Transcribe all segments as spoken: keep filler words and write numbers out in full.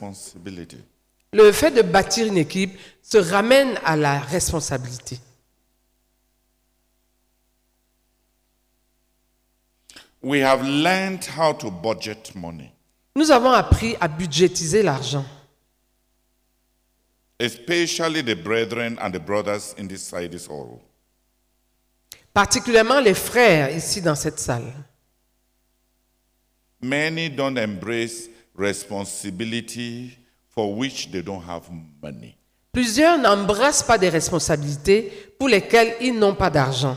responsibility. Le fait de bâtir une équipe se ramène à la responsabilité. We have learned how to budget money, Nous avons appris à budgétiser l'argent, especially the brethren and the brothers in this side this hall. particulièrement les frères ici dans cette salle. Many don't embrace responsibility for which they don't have money. Plusieurs n'embrassent pas des responsabilités pour lesquelles ils n'ont pas d'argent.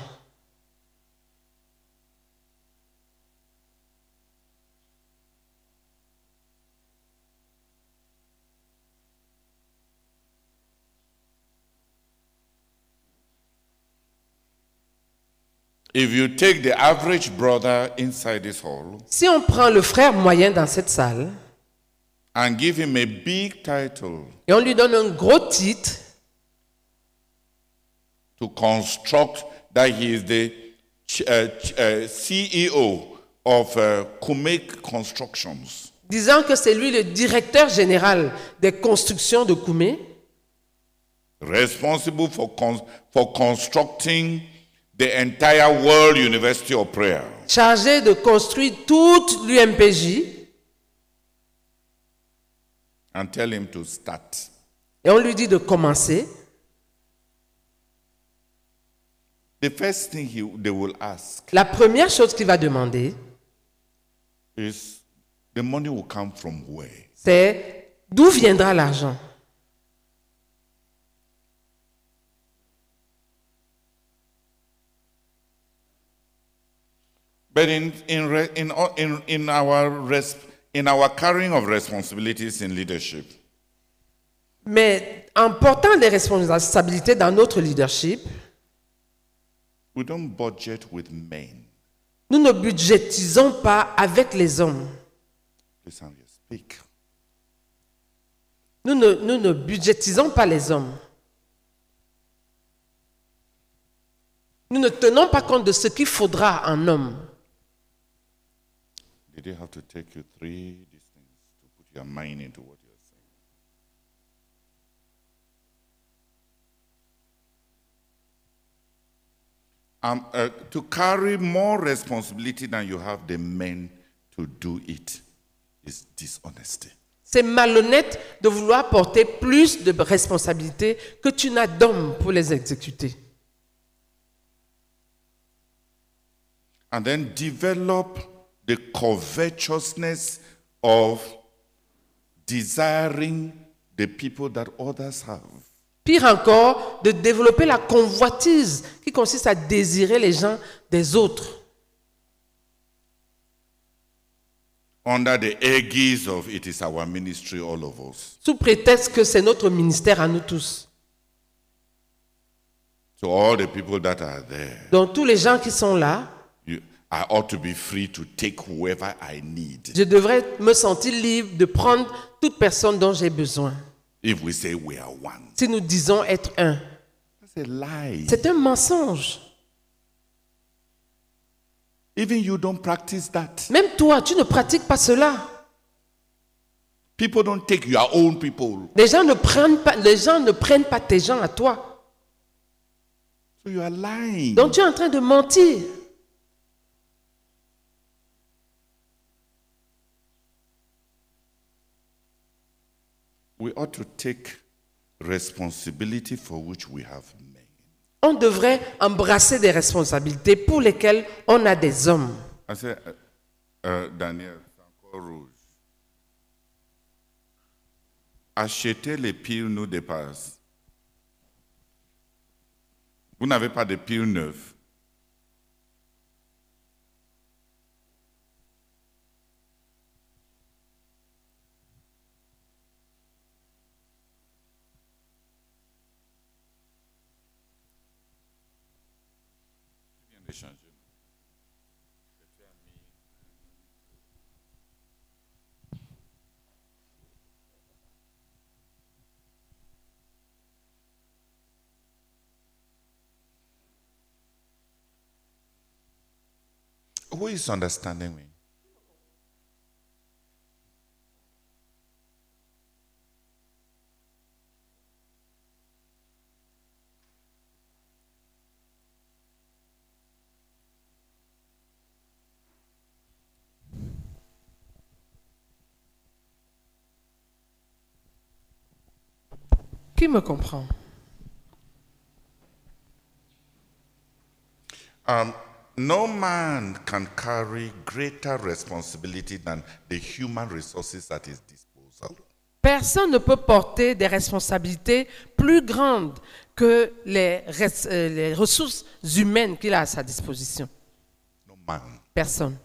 If you take the average brother inside this hall Si on prend le frère moyen dans cette salle and give him a big title et on lui donne un gros titre to construct that he is the ch- uh, ch- uh, C E O of uh, Kumek Constructions, disant que c'est lui le directeur général des constructions de Koumé, responsible for, con- for constructing the entire World University of Prayer, chargé de construire toute l'U M P J, and tell him to start. et on lui dit de commencer. The first thing he, they will ask La première chose qu'il va demander, is, the money will come from where? c'est d'où viendra l'argent? But in, in, re- in, in, in, our res- in our carrying of responsibilities in leadership, Mais en portant des responsabilités dans notre leadership, we don't budget with men. nous ne budgétisons pas avec les hommes. Please, Andrea, speak. Nous ne, nous ne budgétisons pas les hommes. Nous ne tenons pas compte de ce qu'il faudra en homme. Did they have to take you three these things to put your mind into what you're saying? Um, uh, to carry more responsibility than you have the men to do it is dishonesty. C'est malhonnête de vouloir porter plus de responsabilités que tu n'as d'hommes pour les exécuter. And then develop the covetousness of desiring the people that others have. Pire encore, de développer la convoitise qui consiste à désirer les gens des autres. Under the aegis of it is our ministry, all of us. Sous prétexte que c'est notre ministère à nous tous. So all the people that are there, Donc tous les gens qui sont là, you, I ought to be free to take whoever I need. je devrais me sentir libre de prendre toute personne dont j'ai besoin. If we say we are one, Si nous disons être un, that's a lie. c'est un mensonge. Even you don't practice that. Même toi, tu ne pratiques pas cela. People don't take your own people. Les gens ne prennent pas, les gens ne prennent pas tes gens à toi. So you are lying. Donc tu es en train de mentir. We ought to take responsibility for which we have men. On devrait embrasser des responsabilités pour lesquelles on a des hommes. I say, uh, uh, Daniel, c'est encore rouge. Achetez les piles nous dépasse. Vous n'avez pas de piles neuves. Who is understanding me? Qui me comprend? Um, no man can carry greater responsibility than the human resources at his disposal. Personne ne peut porter des responsabilités plus grandes que les, res- euh, les ressources humaines qu'il a à sa disposition. No man. Personne.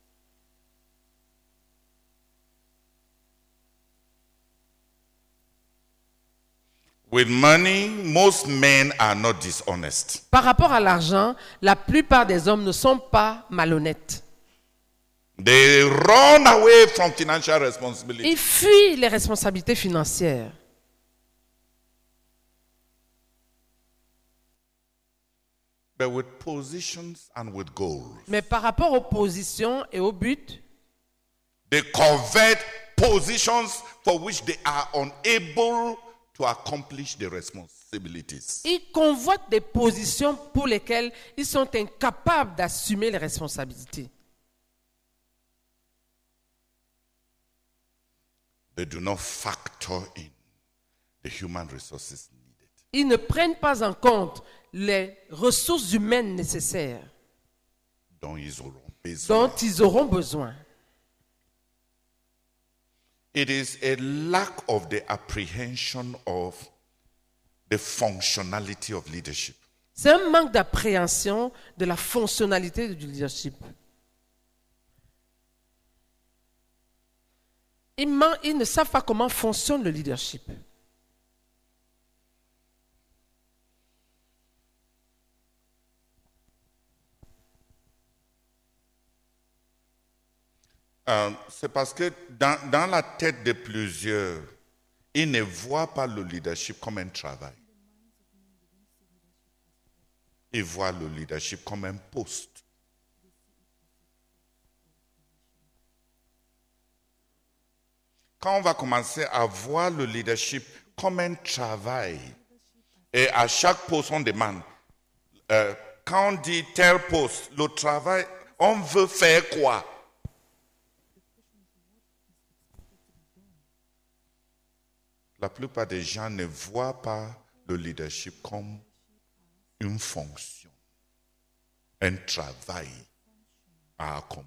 With money, most men are not dishonest. Par rapport à l'argent, la plupart des hommes ne sont pas malhonnêtes. They run away from financial responsibility. Ils fuient les responsabilités financières. But with positions and with goals, Mais par rapport aux positions et aux buts, they covet positions for which they are unable to accomplish the responsibilities. ils convoitent des positions pour lesquelles ils sont incapables d'assumer les responsabilités. They do not factor in the human resources needed. Ils ne prennent pas en compte les ressources humaines nécessaires dont ils auront besoin. dont ils auront besoin. It is a lack of the apprehension of the functionality of leadership. C'est un manque d'appréhension de la fonctionnalité du leadership. Ils, man- ils ne savent pas comment fonctionne le leadership. Euh, c'est parce que dans, dans la tête de plusieurs, ils ne voient pas le leadership comme un travail. Ils voient le leadership comme un poste. Quand on va commencer à voir le leadership comme un travail, et à chaque poste on demande, euh, quand on dit tel poste, le travail, on veut faire quoi? La plupart des gens ne voient pas le leadership comme une fonction, un travail à accomplir.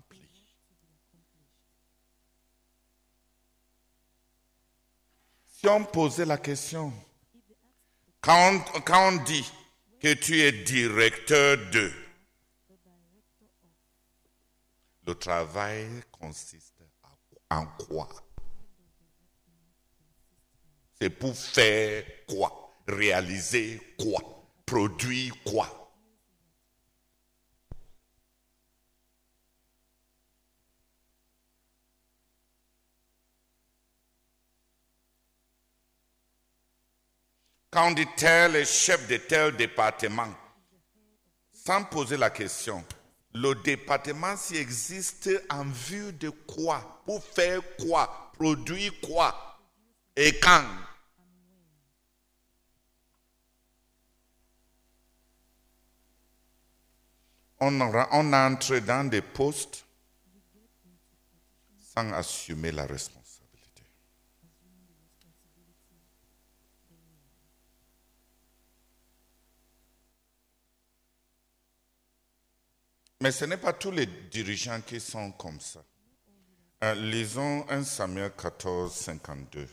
Si on posait la question, quand on, quand on dit que tu es directeur de, le travail consiste en quoi? C'est pour faire quoi? Réaliser quoi? Produire quoi? Quand on dit tel est chef de tel département, sans poser la question, le département s'il existe en vue de quoi? Pour faire quoi? Produire quoi? Et quand? On, on entre dans des postes sans assumer la responsabilité. Mais ce n'est pas tous les dirigeants qui sont comme ça. Euh, lisons premier Samuel quatorze, cinquante-deux.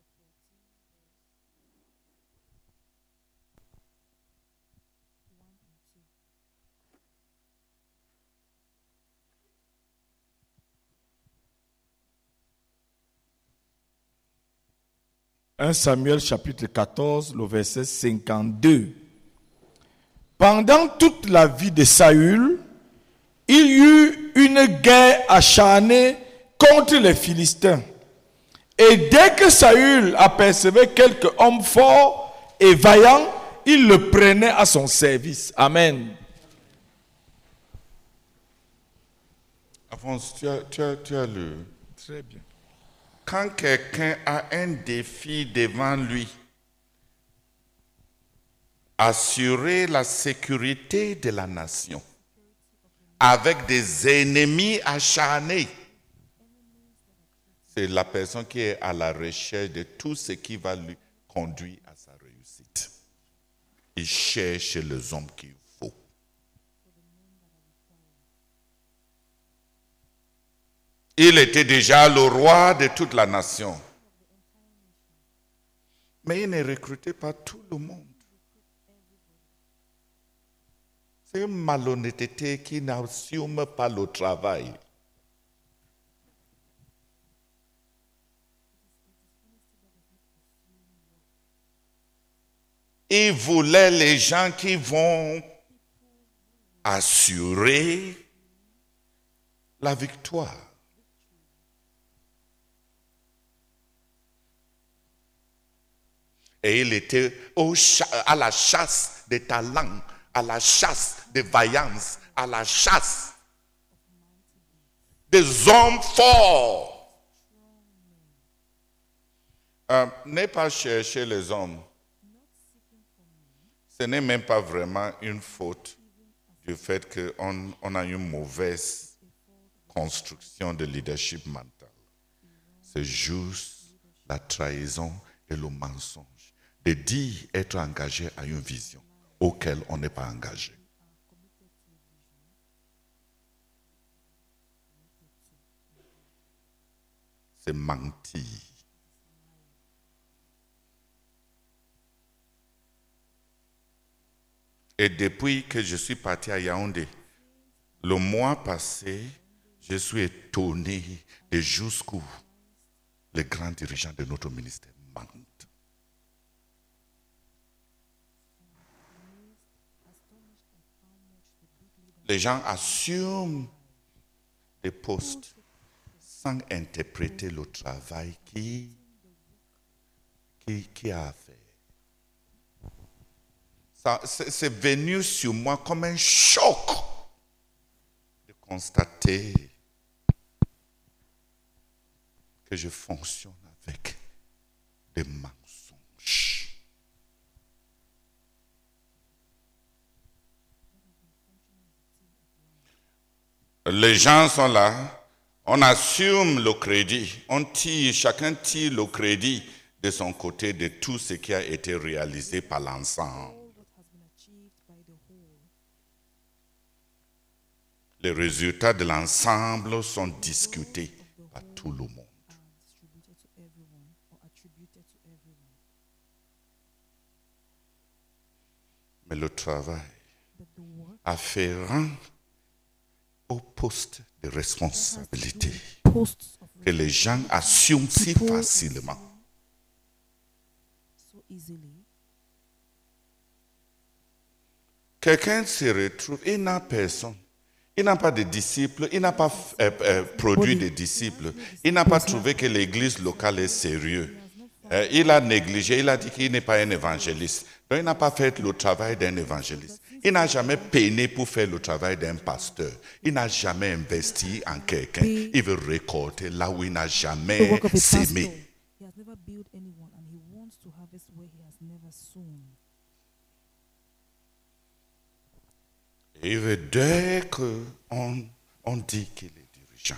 premier Samuel chapitre quatorze, le verset cinquante-deux. Pendant toute la vie de Saül, il y eut une guerre acharnée contre les Philistins. Et dès que Saül apercevait quelque homme fort et vaillant, il le prenait à son service. Amen. Alphonse, tu as, tu as, tu as lu. Très bien. Quand quelqu'un a un défi devant lui, assurer la sécurité de la nation avec des ennemis acharnés, c'est la personne qui est à la recherche de tout ce qui va lui conduit à sa réussite. Il cherche les hommes qu'il faut. Il était déjà le roi de toute la nation. Mais il ne recrutait pas tout le monde. C'est une malhonnêteté qui n'assume pas le travail. Il voulait les gens qui vont assurer la victoire. Et il était au cha- à la chasse des talents, à la chasse des vaillances, à la chasse des hommes forts. Euh, n'est pas chercher les hommes. Ce n'est même pas vraiment une faute du fait qu'on on a une mauvaise construction de leadership mental. C'est juste la trahison et le mensonge de dire être engagé à une vision auquel on n'est pas engagé. C'est mentir. Et depuis que je suis parti à Yaoundé, le mois passé, je suis étonné de jusqu'où les grands dirigeants de notre ministère mentent. Les gens assument des postes sans interpréter le travail qui, qui, qui a à faire. Ça, c'est, c'est venu sur moi comme un choc de constater que je fonctionne avec des mensonges. Les gens sont là, on assume le crédit, on tire, chacun tire le crédit de son côté de tout ce qui a été réalisé par l'ensemble. Les résultats de l'ensemble sont discutés par tout le monde. Mais le travail afférent au poste de responsabilité que les gens assument si facilement. Quelqu'un se retrouve, il n'a personne. Il n'a pas de disciples, il n'a pas euh, euh, produit de disciples. Il n'a pas trouvé que l'église locale est sérieuse. Euh, il a négligé, il a dit qu'il n'est pas un évangéliste. Donc il n'a pas fait le travail d'un évangéliste. Il n'a jamais peiné pour faire le travail d'un pasteur. Il n'a jamais investi en quelqu'un. Il veut récolter là où il n'a jamais sémé. Et veut dès qu'on on dit qu'il est dirigeant,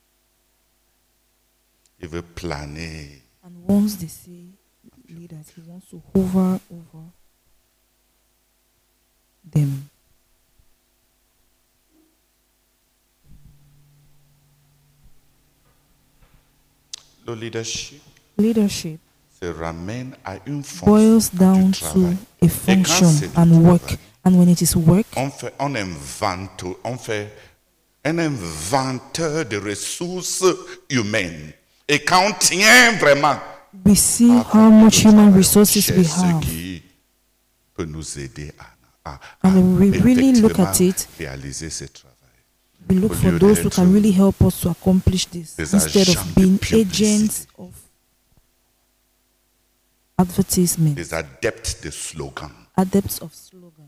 il veut planer. And once they say leaders, he wants to hover over them. Le leadership, Leadership se ramène à une fonction boils down du to travail. a Et quand function c'est du and work. travail, And when it is work, on fait, on invente, on fait un inventeur de ressources humaines. Et quand on tient vraiment we see à how much le human travail, resources on we cherche ce have. qui peut nous aider à, à, à And when we really look at effectivement it, réaliser ce travail. we look Au for lieu those who d'être can really help us to accomplish this des instead agents of de being publicité. agents of advertisement, Des adeptes de slogans. adepts of slogans,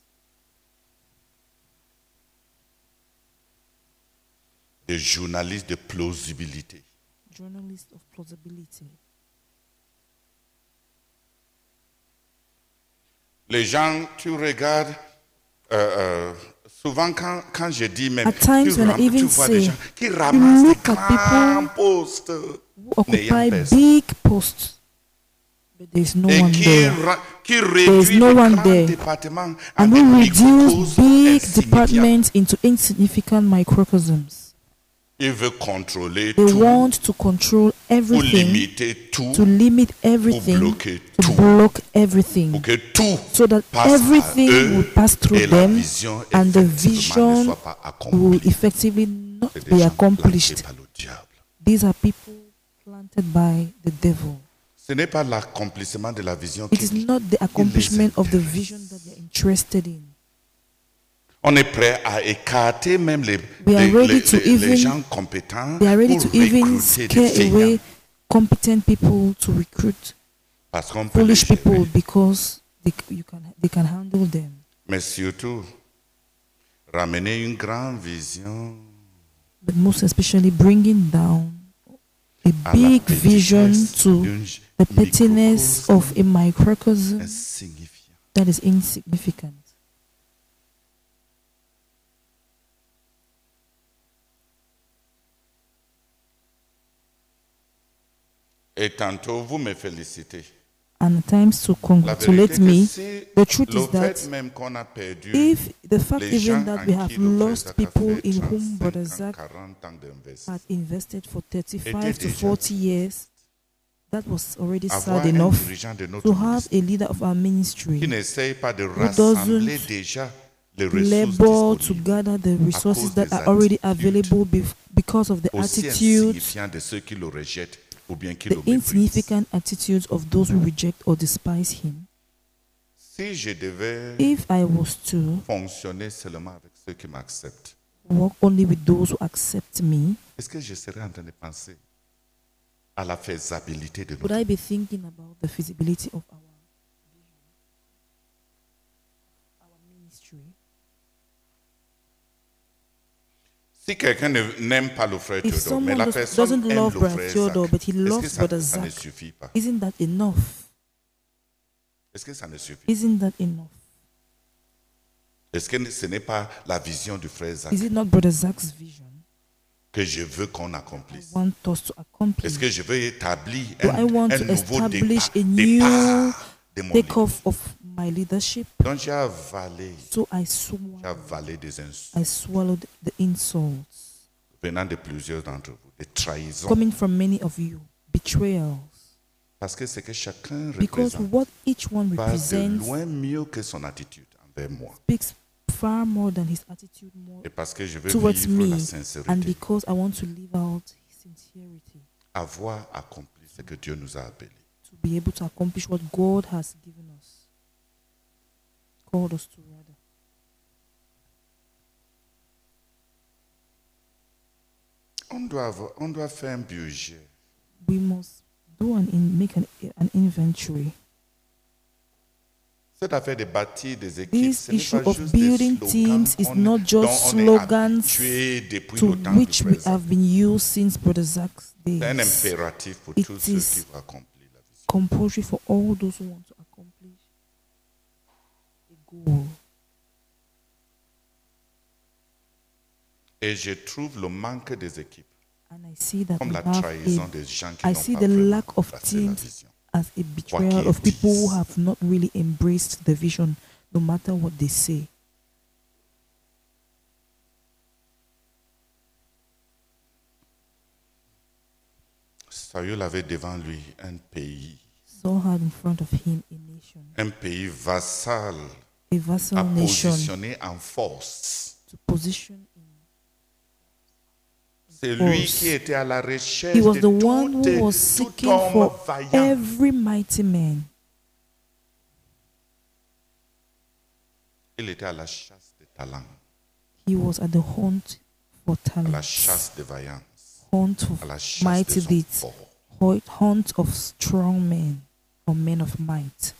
Des journalistes de plausibilité. journalists of plausibility. Les gens, tu regardes, euh, euh, souvent quand, quand je dis même, At times tu, when I ram- even tu vois des say, gens qui ramassent des look at grands people postes, who n'ayant occupy personne. big posts But there's no et one qui, there. ra- qui is réduit no les one grands there. départements à And des we reduce microcosmes big insignifiants. departments into insignificant microcosms. Il veut contrôler They tout, want to control pour everything, limiter tout, to limit pour everything, bloquer to tout, block everything, pour que tout so that passe à everything eux will pass through et la them vision and the effectivement ne vision soit pas will accomplie. effectively not C'est des be gens accomplished. plantés par le diable. These are people planted by the devil. Ce n'est pas l'accomplissement de la vision It is qui not the accomplishment of the intéresse. vision that they're interested in. On est prêt à écarter même les, We are les, ready les- to les- les even- gens compétents They are ready pour to even recruter des scare feignants. away competent people to recruit Parce qu'on peut les foolish gérer. people because they, c- you can, they can handle them. Mais surtout, ramener une grande vision But most especially bringing down a à la big vision petitesse to d'une the pettiness microcosme of a microcosm insignifiant. that is insignificant. Et tantôt, vous me félicitez. And at times to La congratulate vérité, me, que si the truth le is that fait même qu'on a perdu if the fact les even gens that en we have qui le frère lost Zach a people fait in whom trente-cinq Brother ans, Zach quarante ans d'investissement, had invested for thirty-five était to déjà forty years, that was already avoir sad un enough dirigeant de notre to have ministère a leader of our qui ministry n'essaye pas de doesn't rassembler déjà les ressources labor to disponibles, gather the resources cause that des are already attitudes available bef- because of the aussi attitudes, insignifiants de ceux qui le rejettent ou bien qui the le méprisent. insignificant attitudes of those who reject or despise him. Si je devais If I was to fonctionner seulement avec ceux qui m'acceptent, work only with those who accept me, est-ce que je serais en train de penser à la faisabilité de would notre I be thinking about the feasibility of our vision, our ministry? Si quelqu'un ne- n'aime pas le frère If Théodore, mais someone la does- personne doesn't aime love le Brother frère Theodore, Zach, but he est-ce que loves ça, Brother ça ne Zach, suffit pas? isn't that enough? Est-ce que ça ne suffit? Isn't that enough? Est-ce que ce n'est pas la vision du frère Zach Is it not Brother Zach's vision que je veux qu'on I accomplisse? want us to accomplish? Est-ce que je veux établir Do un, I want un to nouveau establish départ, a new départ de mon take leader? off of my leadership? Donc j'ai avalé, So I j'ai swallowed, avalé des insultes I swallowed the insults venant de plusieurs d'entre vous, des trahisons. coming from many of you, betrayals. Parce que ce que chacun Because représente what each one va de represents loin mieux que son attitude envers moi. speaks far more than his attitude more Et parce que je veux towards vivre la me, and sincérité, because I want to live out sincerity, avoir accompli ce que Dieu nous a appelés. to be able to accomplish what God has given us, called us to rather. On doit, avoir- on doit faire un budget. We must do an in, make an, an inventory. Cette affaire de bâtir des équipes, This ce n'est issue pas of juste building des teams slogans is qu'on- not dont just on est slogans habitué depuis to le temps du which we présent. have been used since Brother Zach's C'est un days. impératif pour It tous ceux is qui vont accomplir la vision. Compulsory for all those who want to accomplish a goal. Et je trouve le manque des équipes And I see that comme we la have trahison a, des gens qui I n'ont see pas the vraiment lack of embrassé la teams vision. as a betrayal of people who have not really embraced the vision, no matter what they say. Saül avait devant lui un pays, Saul had in front of him a nation, un pays vassal, a à vassal nation positionner en force. to position in. C'est lui force. qui était à la recherche He was de the one tout, who was tout seeking homme for vaillant. every mighty man. Il était à la chasse des talents, He was at the hunt for à la talent, chasse des vaillants, hunt à la of chasse mighty des hommes deeds, forts. hu- hunt of strong men or men of might.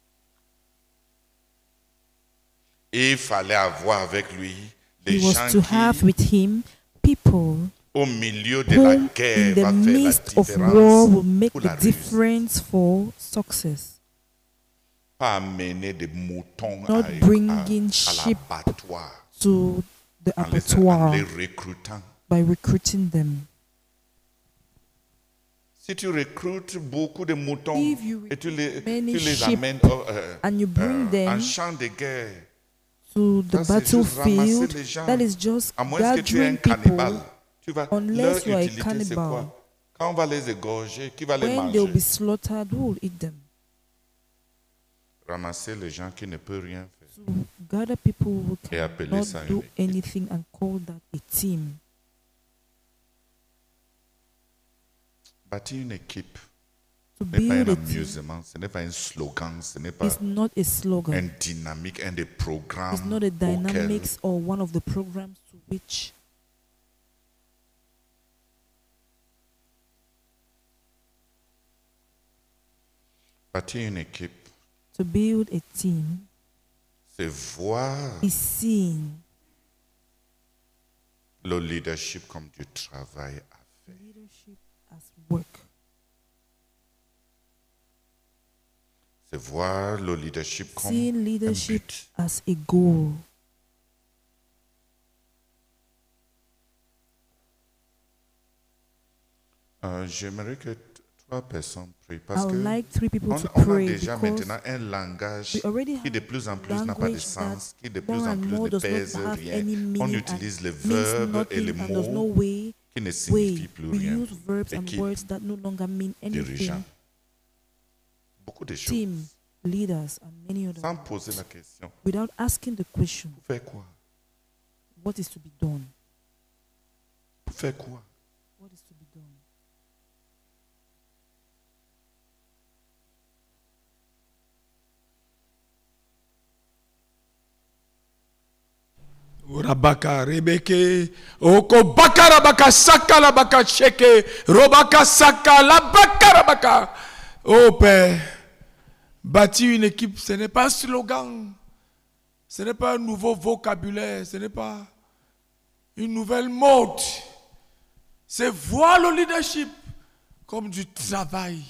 Et il fallait avoir avec lui He les was gens to qui, have with him people au milieu de la whom guerre, in the va faire la midst of war will différence make pour the la réussite. difference for success. Pas amener des moutons Not à, bringing à, à sheep l'abattoir to the en les, en abattoir les recrutant. by recruiting them. Si tu recrutes beaucoup de moutons If you et tu les, many tu les sheep amènes oh, euh, and you bring euh, them en champ de guerre, to the ça, c'est juste ramasser battlefield, les gens. that is just À moins que tu aies un gathering people. cannibale, tu vas, unless leur you are a utilité, c'est cannibal. quoi? Quand on va les égorger, qui va les When they'll manger? be slaughtered, who will eat them? Ramasser les gens qui ne peuvent rien faire. To gather people who Et appeler cannot ça une do équipe. anything and call that a team. Bâtir une équipe, To ce n'est pas un build a team amusement, ce n'est pas un slogan, ce n'est pas is not a un slogan. dynamique, un des programmes It's not a auxquels dynamics or one of the programs to which bâtir une équipe, to build a team c'est voir is seeing le leadership comme du travail à faire. leadership as work. C'est voir le leadership comme Seeing un leadership but. as a goal. Euh, J'aimerais que t- trois personnes prient I parce would que like three people on, to on a pray déjà because maintenant un langage we already qui de have plus en plus n'a pas de language sens, qui de that plus more en and plus more ne does pèse not have rien. any On meaning utilise and les means verbes et les nothing, and there's no mots way qui ne way. signifient plus We rien. use verbs and Équipe, words that no longer mean anything. dirigeant, beaucoup de choses. Team, leaders, and many other Sans poser la question, without asking the question, vous faites quoi? what is to be done? Vous faites quoi? What is to be done? Rabaka rebeke oko bakara baka saka la baka cheke robaka saka la bakara baka. Oh Père, bâtir une équipe, ce n'est pas un slogan, ce n'est pas un nouveau vocabulaire, ce n'est pas une nouvelle mode. C'est voir le leadership comme du travail.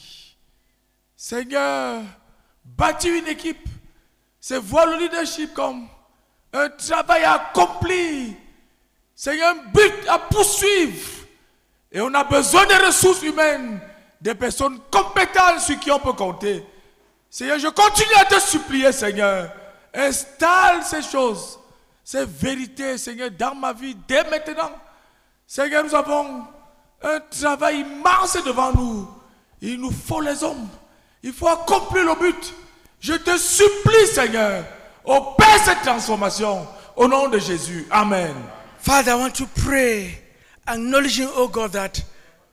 Seigneur, bâtir une équipe, c'est voir le leadership comme un travail à accomplir. C'est un but à poursuivre. Et on a besoin des ressources humaines, des personnes compétentes sur qui on peut compter. Seigneur, je continue à te supplier, Seigneur. Installe ces choses, ces vérités, Seigneur, dans ma vie dès maintenant. Seigneur, nous avons un travail immense devant nous. Il nous faut les hommes. Il faut accomplir le but. Je te supplie, Seigneur, opère cette transformation au nom de Jésus. Amen. Father, I want to pray, acknowledging, oh God, that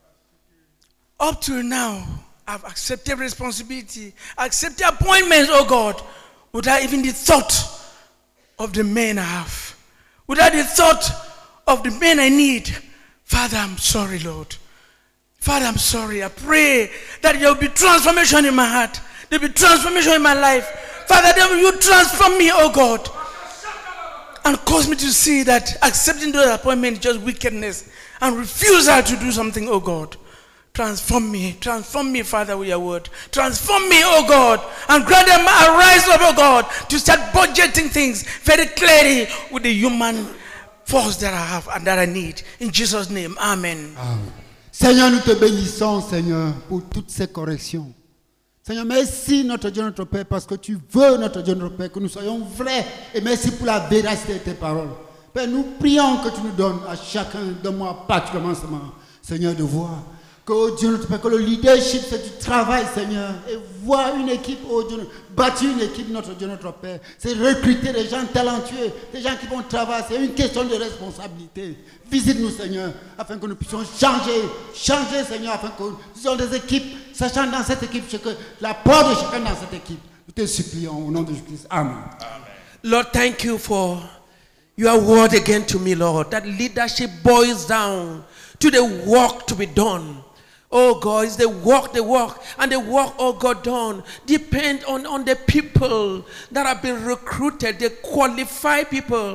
up till now, I've accepted responsibility, accepted appointments, oh God, without even the thought of the men I have, without the thought of the men I need. Father, I'm sorry, Lord. Father, I'm sorry. I pray that there will be transformation in my heart. There will be transformation in my life. Father, there will you transform me, oh God, and cause me to see that accepting those appointments is just wickedness and refusal to do something, oh God. Transform me, transform me, Father, with your word. Transform me, oh God, and grant them a rise up, oh God, to start budgeting things very clearly with the human force that I have and that I need. In Jesus' name, amen. Amen. Seigneur, nous te bénissons, Seigneur, pour toutes ces corrections. Seigneur, merci notre Dieu, notre Père, parce que tu veux, notre Dieu, notre Père, que nous soyons vrais. Et merci pour la véracité de tes paroles. Père, nous prions que tu nous donnes à chacun de moi, particulièrement ce moment, Seigneur, de voir que, oh Dieu, notre Père, que le leadership, c'est du travail, Seigneur. Et voir une équipe, oh Dieu, bâtir une équipe, notre Dieu, notre Père, c'est recruter des gens talentueux, des gens qui vont travailler. C'est une question de responsabilité. Visite-nous, Seigneur, afin que nous puissions changer, changer, Seigneur, afin que nous ayons des équipes, sachant dans cette équipe, que la part de chacun dans cette équipe. Nous te supplions au nom de Jésus-Christ. Amen. Lord, thank you for your word again to me, Lord. That leadership boils down to the work to be done. Oh God, it's the work, the work, and the work, oh God, done depend on, on the people that have been recruited, the qualified people.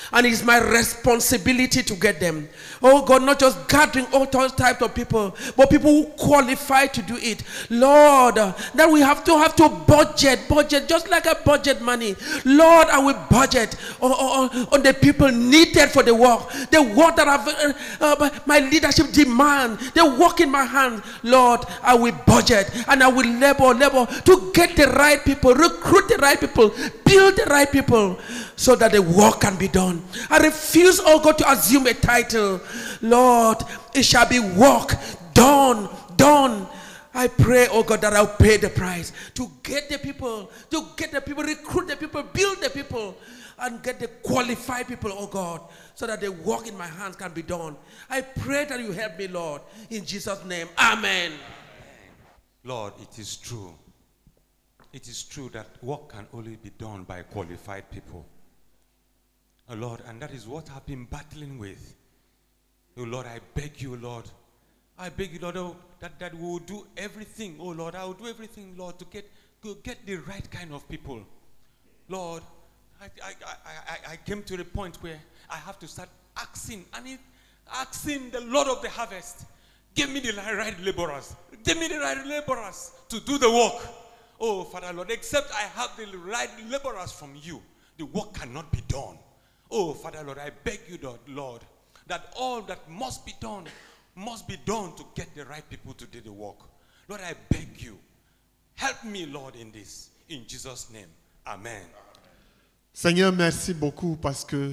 And it's my responsibility to get them. Oh God, not just gathering all those types of people, but people who qualify to do it. Lord, uh, that we have to have to budget, budget, just like a budget money. Lord, I will budget on, on, on the people needed for the work. The work that I've, uh, uh, my leadership demand, the work in my hand. Lord, I will budget and I will labor, labor to get the right people, recruit the right people, build the right people, so that the work can be done. I refuse, oh God, to assume a title. Lord, it shall be work done, done. I pray, oh God, that I'll pay the price to get the people, to get the people, recruit the people, build the people, and get the qualified people, oh God, so that the work in my hands can be done. I pray that you help me, Lord, in Jesus' name. Amen. Lord, it is true. It is true that work can only be done by qualified people. Oh Lord, and that is what I've been battling with. Oh Lord, I beg you, Lord. I beg you, Lord, oh, that, that we will do everything. Oh Lord, I will do everything, Lord, to get to get the right kind of people. Lord, I, I, I, I came to the point where I have to start asking, and it, asking the Lord of the harvest, give me the right laborers. Give me the right laborers to do the work. Oh, Father Lord, except I have the right laborers from you, the work cannot be done. Oh, Father Lord, I beg you, Lord, that all that must be done must be done to get the right people to do the work. Lord, I beg you, help me, Lord, in this. In Jesus' name, amen. Seigneur, merci beaucoup parce que